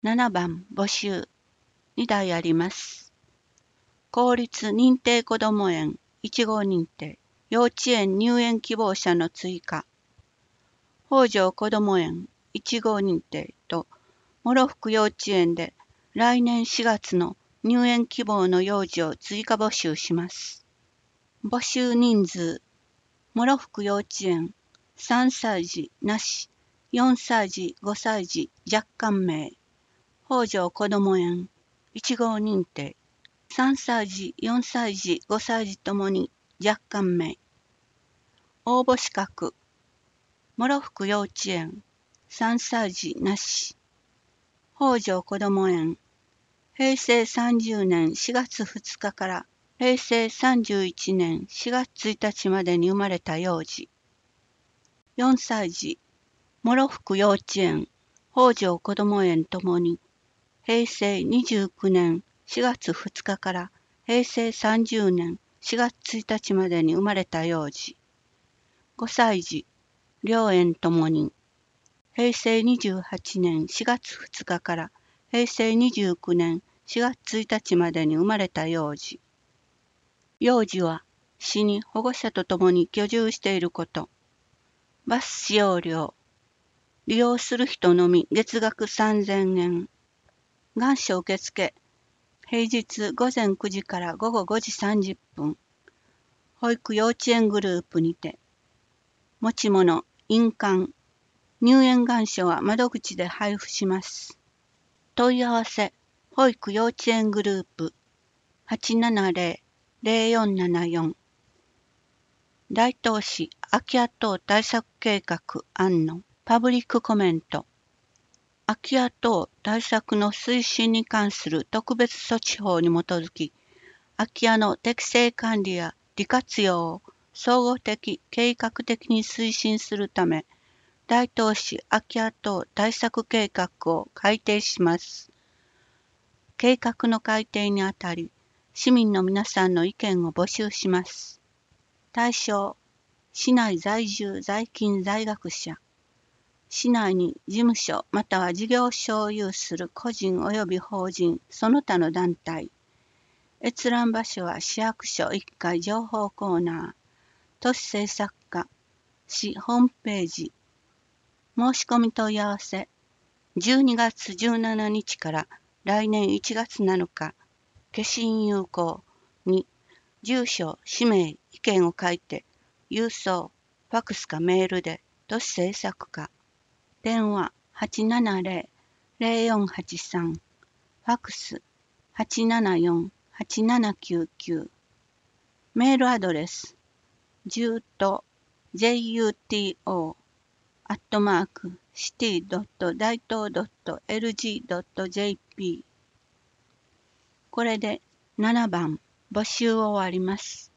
7番募集2台あります。公立認定こども園1号認定幼稚園入園希望者の追加北条こども園1号認定と諸福幼稚園で来年4月の入園希望の幼児を追加募集します。募集人数諸福幼稚園3歳児なし4歳児5歳児若干名北条こども園1号認定3歳児4歳児5歳児ともに若干名応募資格諸福幼稚園3歳児なし北条こども園平成30年4月2日から平成31年4月1日までに生まれた幼児4歳児諸福幼稚園北条こども園ともに平成29年4月2日から平成30年4月1日までに生まれた幼児5歳児両園ともに平成28年4月2日から平成29年4月1日までに生まれた幼児幼児は市に保護者とともに居住していることバス使用料利用する人のみ月額3000円願書受付平日午前9時から午後5時30分保育幼稚園グループにて持ち物印鑑入園願書は窓口で配布します。問い合わせ保育幼稚園グループ 870-0474 大東市空き家等対策計画案のパブリックコメント空き家等対策の推進に関する特別措置法に基づき空き家の適正管理や利活用を総合的計画的に推進するため大東市空き家等対策計画を改定します。計画の改定にあたり市民の皆さんの意見を募集します。対象市内在住在勤在学者市内に事務所または事業所を有する個人及び法人その他の団体閲覧場所は市役所1階情報コーナー都市政策課市ホームページ申し込み問い合わせ12月17日から来年1月7日消印有効に住所氏名意見を書いて郵送ファクスかメールで都市政策課電話 870-0483 ファクス 874-8799 メールアドレスjuto@city.daito.lg.jp これで7番募集を終わります。